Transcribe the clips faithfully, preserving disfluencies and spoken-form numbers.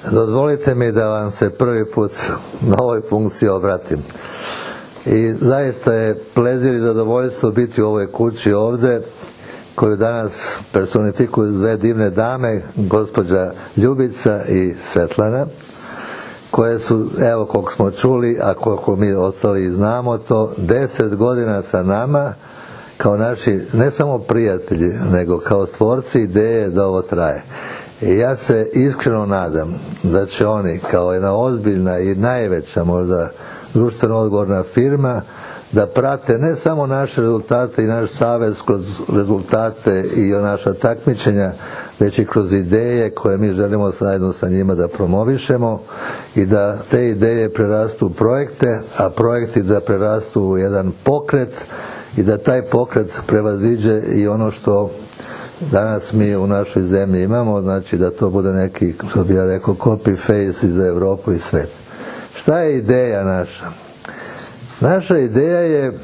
Dozvolite mi da vam se prvi put na ovoj funkciji obratim. I zaista je plezir i zadovoljstvo biti u ovoj kući ovdje, koju danas personifikuju dve divne dame, gospođa Ljubica i Svetlana, koje su, evo koliko smo čuli, a koliko mi ostali znamo to, deset godina sa nama, kao naši ne samo prijatelji, nego kao stvorci ideje da ovo traje. I ja se iskreno nadam da će oni, kao jedna ozbiljna i najveća možda društveno odgovorna firma, da prate ne samo naše rezultate i naš savez kroz rezultate i naša takmičenja, već i kroz ideje koje mi želimo zajedno sa njima da promovišemo i da te ideje prerastu u projekte, a projekti da prerastu u jedan pokret i da taj pokret prevaziđe i ono što danas mi u našoj zemlji imamo, znači da to bude neki, što bi ja rekao, copy-paste za Europu i svet. Šta je ideja naša? Naša ideja je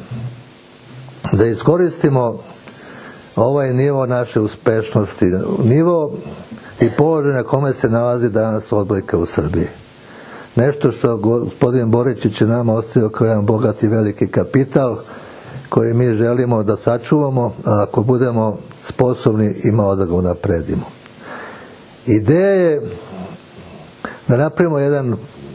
da iskoristimo ovaj nivo naše uspešnosti, nivo i položaj na kome se nalazi danas odbojka u Srbiji. Nešto što gospodin Boričić je nama ostavio kao jedan bogat i veliki kapital koji mi želimo da sačuvamo, a ako budemo sposobni imamo da ga unapredimo. Ideja je da napravimo jedan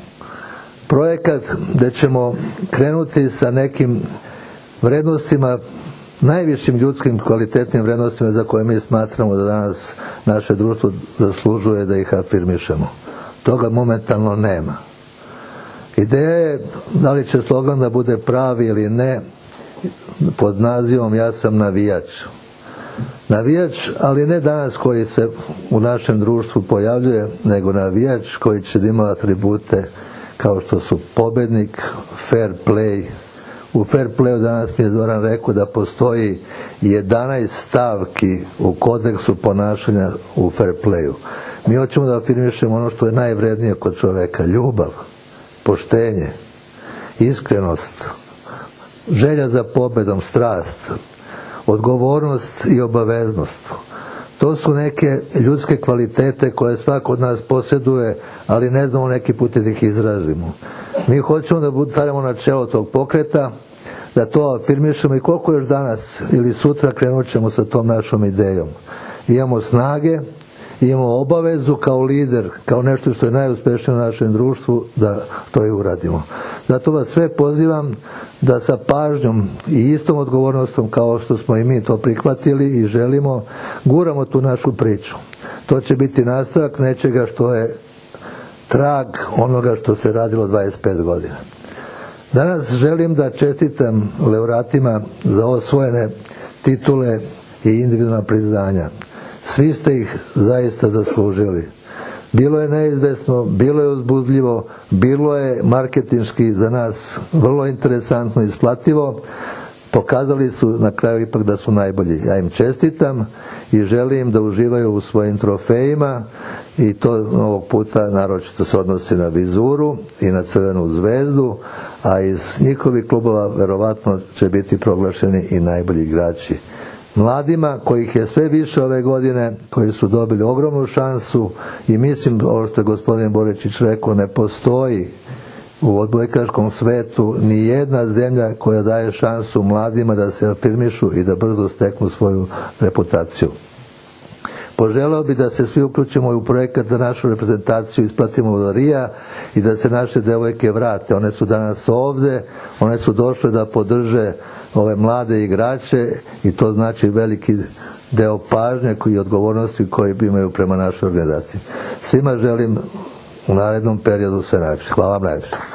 projekat gdje ćemo krenuti sa nekim vrednostima, najvišim ljudskim kvalitetnim vrednostima za koje mi smatramo da danas naše društvo zaslužuje da ih afirmišemo. Toga momentalno nema. Ideja je da li će slogan da bude pravi ili ne, pod nazivom ja sam navijač. Navijač, ali ne danas koji se u našem društvu pojavljuje, nego navijač koji će da ima atribute kao što su pobednik, fair play. U fair playu danas mi je Zoran rekao da postoji jedanaest stavki u kodeksu ponašanja u fair playu. Mi hoćemo da afirmišemo ono što je najvrednije kod čoveka: ljubav, poštenje, iskrenost, želja za pobedom, strast, odgovornost i obaveznost. To su neke ljudske kvalitete koje svako od nas posjeduje, ali ne znamo neki put da ih izrazimo. Mi hoćemo da stavimo na čelo tog pokreta, da to afirmišemo i koliko još danas ili sutra krenut ćemo sa tom našom idejom. Imamo snage, imamo obavezu kao lider, kao nešto što je najuspešnije u našem društvu, da to i uradimo. Zato vas sve pozivam da sa pažnjom i istom odgovornostom kao što smo i mi to prihvatili i želimo, guramo tu našu priču. To će biti nastavak nečega što je trag onoga što se radilo dvadeset pet godina. Danas želim da čestitam laureatima za osvojene titule i individualna priznanja. Svi ste ih zaista zaslužili. Bilo je neizvesno, bilo je uzbudljivo, bilo je marketinški za nas vrlo interesantno i isplativo. Pokazali su na kraju ipak da su najbolji. Ja im čestitam i želim da uživaju u svojim trofejima i to ovog puta naročito se odnosi na Vizuru i na Crvenu zvezdu, a iz njihovih klubova verovatno će biti proglašeni i najbolji igrači. Mladima, kojih je sve više ove godine, koji su dobili ogromnu šansu i mislim, ovo što je gospodin Boričić rekao, ne postoji u odbojkaškom svetu ni jedna zemlja koja daje šansu mladima da se afirmišu i da brzo steknu svoju reputaciju. Poželeo bi da se svi uključimo u projekat da našu reprezentaciju ispratimo do Rija i da se naše devojke vrate. One su danas ovde, one su došle da podrže ove mlade igrače i to znači veliki deo pažnje i odgovornosti koje imaju prema našoj organizaciji. Svima želim u narednom periodu sve najlepše. Hvala vam najlepše.